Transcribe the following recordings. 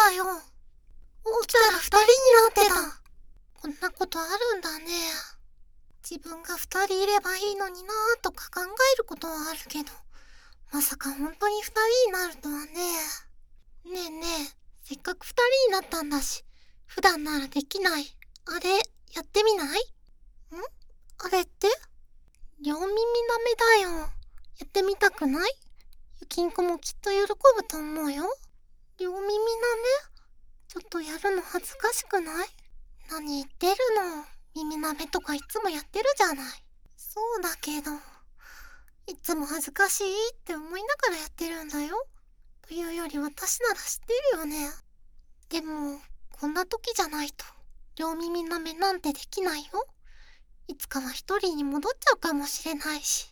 だよ。起きたら2人になってた。こんなことあるんだね。自分が2人いればいいのになぁとか考えることはあるけど、まさか本当に2人になるとはね。ねえねえ、せっかく2人になったんだし、普段ならできない、あれ、やってみない？あれって？両耳なめだよ。やってみたくない？ゆきんこもきっと喜ぶと思うよ。両耳なめ？ちょっとやるの恥ずかしくない？何言ってるの。耳なめとかいつもやってるじゃない。そうだけど、いつも恥ずかしいって思いながらやってるんだよ。というより私なら知ってるよね。でも、こんな時じゃないと、両耳なめなんてできないよ。いつかは一人に戻っちゃうかもしれないし。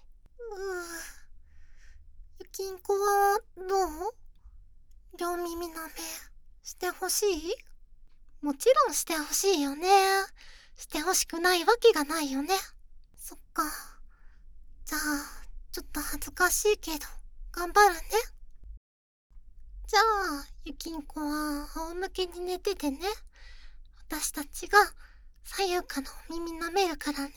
ゆきんこはどう？両耳なめしてほしい？もちろんしてほしいよね。してほしくないわけがないよね。そっか。じゃあ、ちょっと恥ずかしいけど、頑張るね。じゃあ、ゆきんこは仰向けに寝ててね。私たちが左右からお耳舐めるからね。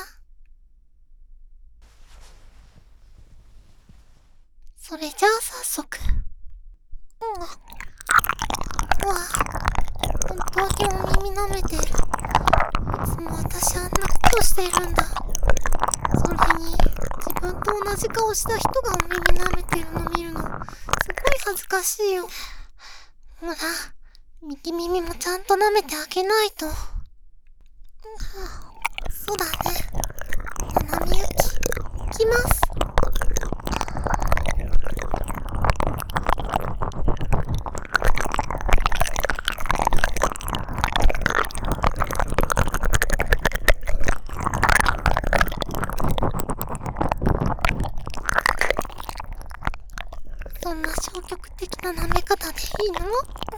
それじゃあ早速。わあ、本当にお耳舐めてる。いつも私あんなことしているんだ。それに、自分と同じ顔した人がお耳舐めてるの見るの、すごい恥ずかしいよ。ほら、右耳もちゃんと舐めてあげないと。そうだね。ななみゆき、いきます。そんな消極的な舐め方でいいの？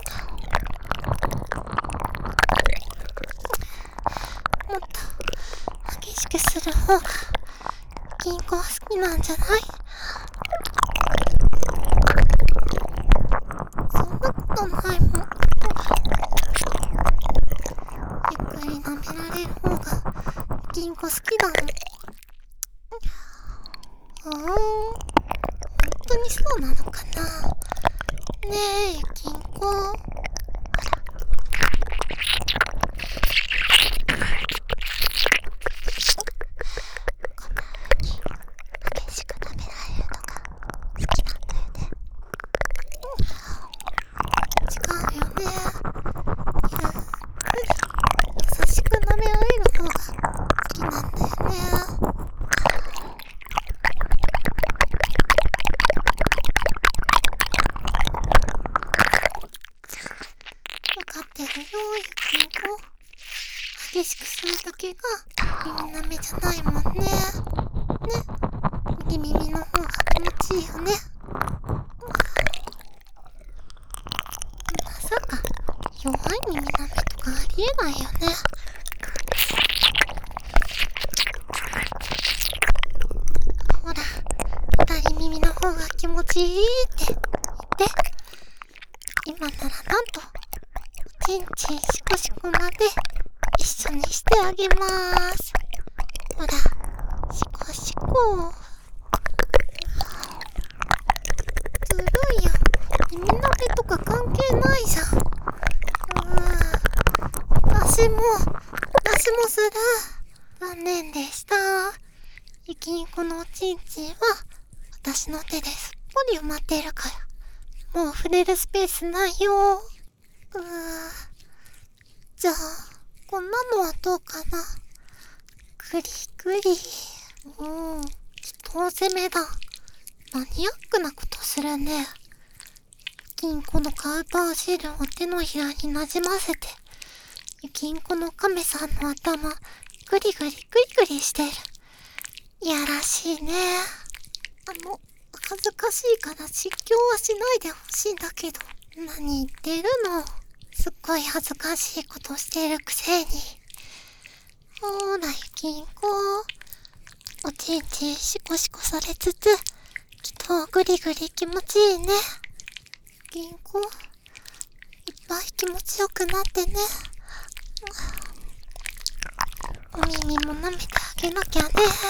もっと激しくする方が銀行は好きなんじゃない？そんなことないもん。ゆっくり舐められる方が銀行好きだもん。本当にそうなのかな。ねえ、銀行。激しく舐められるのが好きなんだよね。違うよね。ゆっくり優しく舐められる方が好きなんだよね。わかってるよ、ゆきんこ。激しくするだけが耳舐めじゃないもんね。ね、右耳の方が気持ちいいよね。まさか弱い耳舐めとかありえないよね。ほら、左耳の方が気持ちいいって言って。今ならなんとちんちんしこしこまで一緒にしてあげまーす。ほら、しこしこ。ずるいよ。耳舐めとか関係ないじゃん。私もする。残念でした。ゆきんこのおちんちんは私の手ですっぽり埋まっているから、もう触れるスペースないよ。じゃあ、こんなのはどうかな。くりくり。人攻めだ。マニアックなことするね。ゆきんこのカウパーシールを手のひらになじませて、ゆきんこのカメさんの頭、グリグリグリグリしてる。いやらしいね。恥ずかしいから実況はしないでほしいんだけど。何言ってるの。すっごい恥ずかしいことしてるくせに。ほーら、ゆきんこ。おちんちんシコシコされつつ、きっとグリグリ気持ちいいね。ゆきんこ、いっぱい気持ちよくなってね。お耳も舐めてあげなきゃね。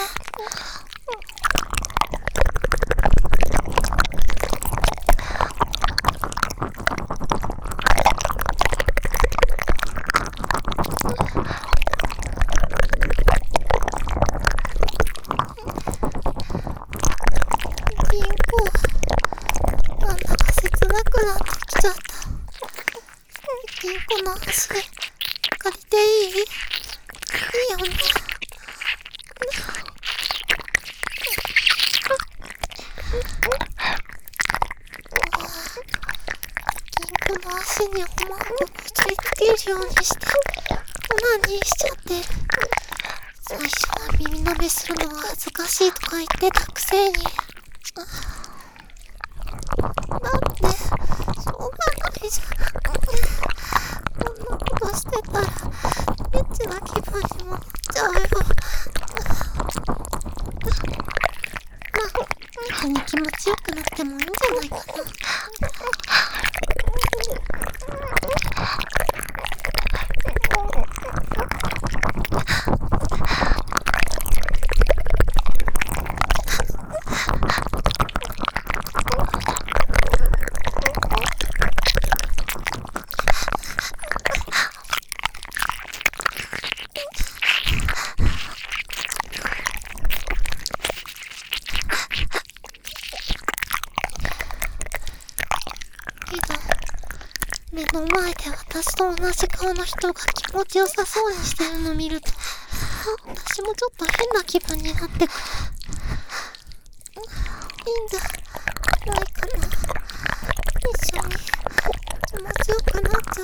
ピンコ、なんだか切なくなってきちゃった。ピンコの足借りていい？いいよね。ピンコの足におまんここすりつけるようにしてオナニーしちゃってる。最初は耳舐めするのは恥ずかしいとか言ってたくせに。だってしょうがないじゃん。こんなことしてたらエッチな気分にもなっちゃうよ。まあに気持ちよくなってもいいんじゃないかな。目の前で私と同じ顔の人が気持ちよさそうにしてるの見ると、私もちょっと変な気分になってくる。いいんじゃないかな。一緒に気持ちよくなっちゃ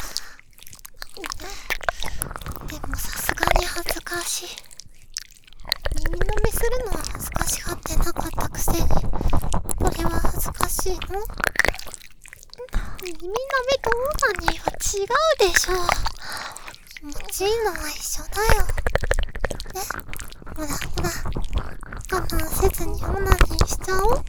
う？でもさすがに恥ずかしい。耳飲みするのは恥ずかしがってなかったくせに、これは恥ずかしいの？耳舐めとオナニーは違うでしょ。気持ちいいのは一緒だよ。ね、ほらほら、我慢せずにオナニーしちゃおう。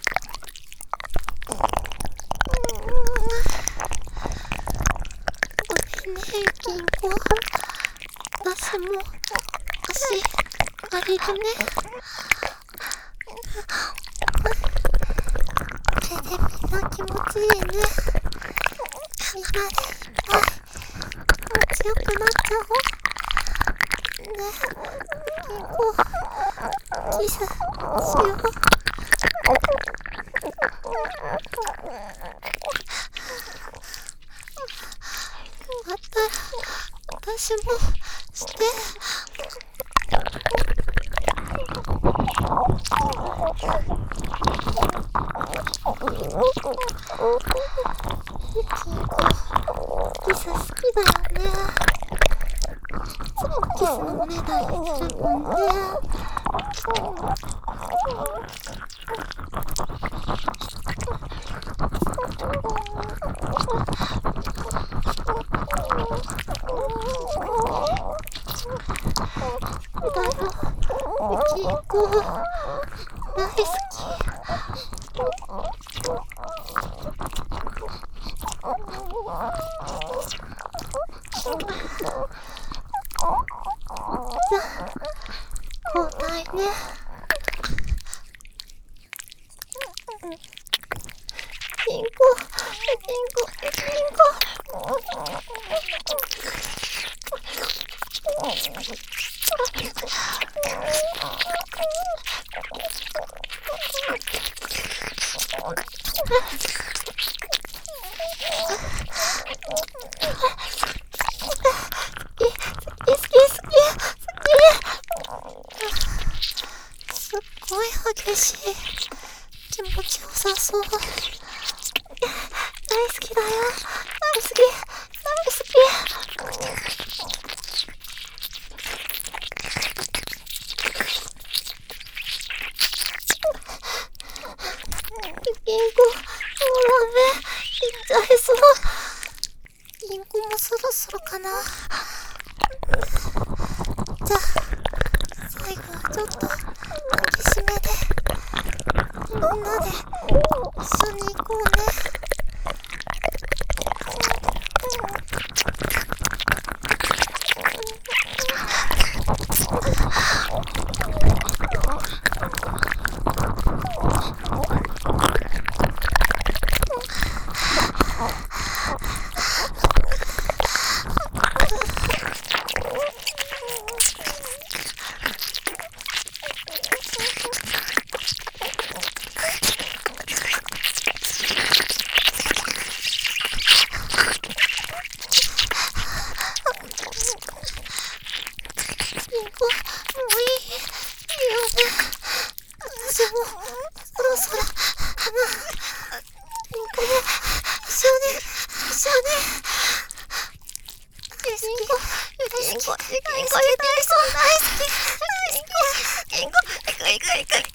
ごめんね、キンコ。私も足借りるね。これでみんな気持ちいいね。みんなでいっぱい気持ちよくなっちゃおう。ね、キンコ、キスしよう。終わったら私もして。キス好きだよね。いつもキスのおねだりするもんね。だよ、キンコ大好き。じゃあ交代ね。キンコ、キンコ、キンコ。すっごい激しい。気持ちよさそう。大好きだよ。大好き。大好き。キンコ、そうだね。いっちゃいそう。キンコもそろそろかな。じゃあ最後はちょっと激しめでみんなで一緒に行こうね。 健康大好き。健康。